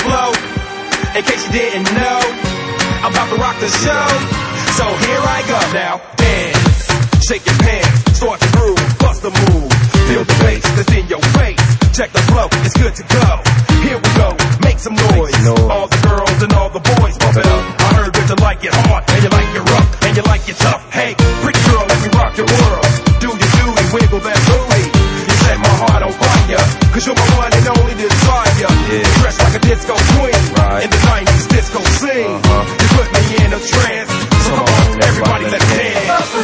flow. In case you didn't know, I'm about to rock the show. So here I go now. Dance, shake your pants, start to groove, bust a move. Feel the bass that's in your face. Check the flow, it's good to go. Here we go, make some noise. All the girls and all the boys bump it up. I heard that you like it hard, and you like it rough, and you like it tough. Hey, pretty girl, let me rock your world. Do your duty, wiggle that booty. You set my heart on fire, cause you're my one and only desire. Dressed like a disco queen, in the 90s disco scene. You put me in a trance, so come on, everybody let's dance.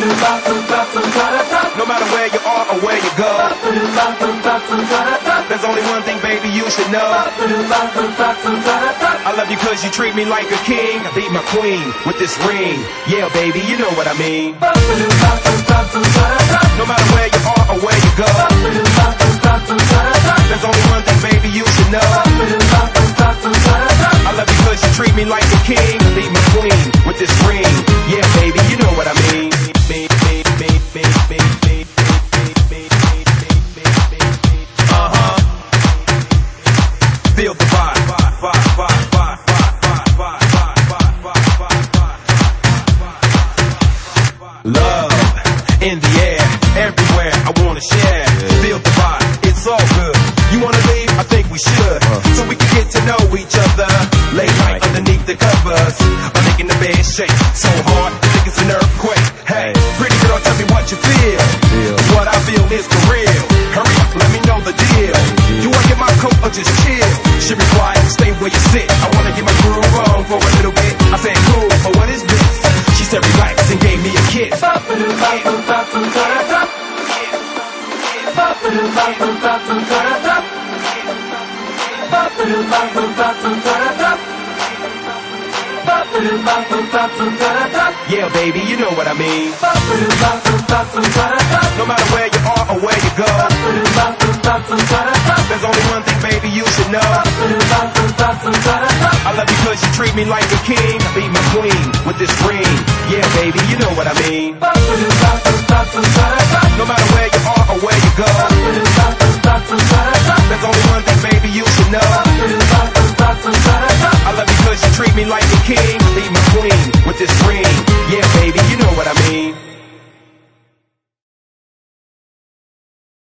No matter where you are or where you go, there's only one thing, baby, you should know. I love you cause you treat me like a king. I beat my queen with this ring. Yeah, baby, you know what I mean. No matter where you are or where you go, there's only one thing, baby, you should know. I love you cause you treat me like a king. I beat my queen with this ring. Yeah, baby, you know what I mean. Feel the vibe. Love in the air, everywhere. I wanna share. Feel the vibe. It's all good. You wanna leave? I think we should, so we can get to know each other. Late night underneath the covers, I'm making the bed shake so hard, I think it's an earthquake. Hey, pretty girl, tell me what you feel. What I feel is for real. Hurry up, let me know the deal. You wanna get my coat or just chill? She replied, stay where you sit. I wanna get my groove on for a little bit. I said, cool, but what is this? She said, relax, and gave me a kiss. Yeah, baby, you know what I mean. No matter where you are or where you go, there's only one thing, baby, you should know. I love you cause you treat me like a king. I beat my queen with this ring. Yeah, baby, you know what I mean. No matter where you are or where you go,